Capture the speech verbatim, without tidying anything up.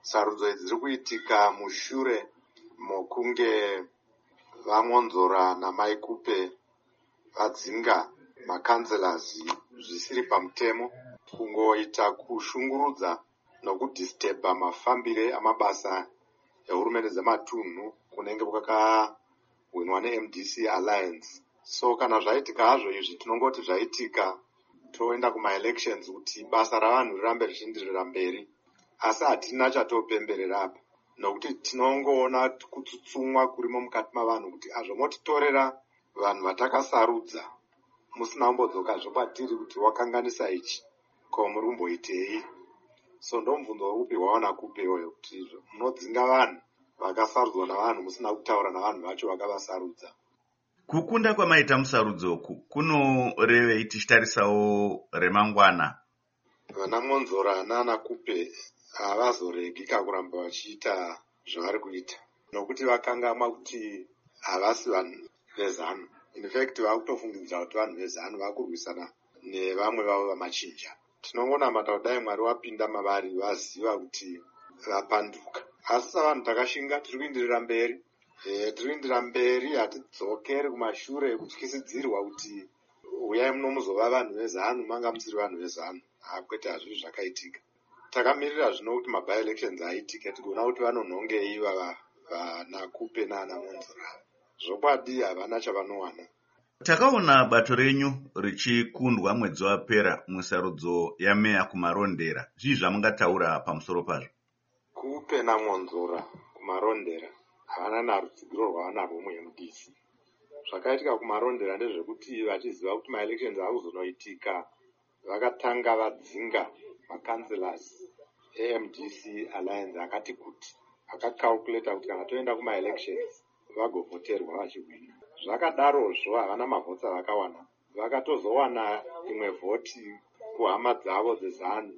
Sarudzo idzi dziri kuitika mushure mokunge vaMonzora naMaikupe vadzinga makanzelazi zvisiri pamutemo, kungoita kushungurudza nokudhistebha mafambire amabasa ehurumende dzematunhu kunenge kwakahwinwa neM D C Alliance. So kana zvaitika hazvo izvi tinongoti zvaitika toenda kuma-elections kuti basa ravanhu rirambe richindirira mberi, asi hatina chatopemberera apa, nokuti tinongoona kutsutsumwa kurimo mukati mavanhu kuti azvomotitorera vanhu vatakasarudza musina kumbodzoka kwatiri kuti wakanganisa ichi ko muri kumboitei. So ndomubvunzo upi wawana kupewayo kuti munodzinga vanhu vakasarudzwa navanhu musina kutaura navanhu vacho vakavasarudza. Kukunda kwamaita musarudzo uku kunorevei tichitarisawo remangwana? Vana Monzora nana Kupe havazoregi kuramba vachiita zvavari kuita, nokuti vakangamwa kuti havasi vanhu vezanu. In fact vakutofungidzira kuti vanhu vezanu vakurwisana nevamwe vavo vamachinja. Tinongonamata kudai Mwari wapinda mavari vaziva kuti vapanduka, asi savanhu takashinga tiri kuenderera mberi. E, tiri kuenderera mberi, hatidzokeri kumashure kutyisidzirwa kuti uyai muno muzova vanhu vezanu manga musiri vanhu vezanu. Hakwete, hazviri zvakaitika. Takamirira zvino kuti mabi-elections aitike tigoona kuti vanonhongei vana Kupe nana Monzora. Zvokwadi havana chavanowana. Takaona bato renyu richikundwa mwedzi wapera musarudzo yameya kumarondera. Zvii zvamungataura pamusoro pazvo? Kupe naMonzora kumarondera havana narutsigiro rwavanarwo muM D C. Zvakaitika kumarondera ndezvekuti vachiziva kuti ma-elections akuzonoitika, vakatanga vadzinga makanzelazi eM D C Alliance akati kuti vakacalculata kuti kana toenda kuma-elections vagovhoterwa vachihwina. Zvakadarozvo havana mavhoti avakawana, vakatozowana imwe vhoti kuhama dzavo dzezanu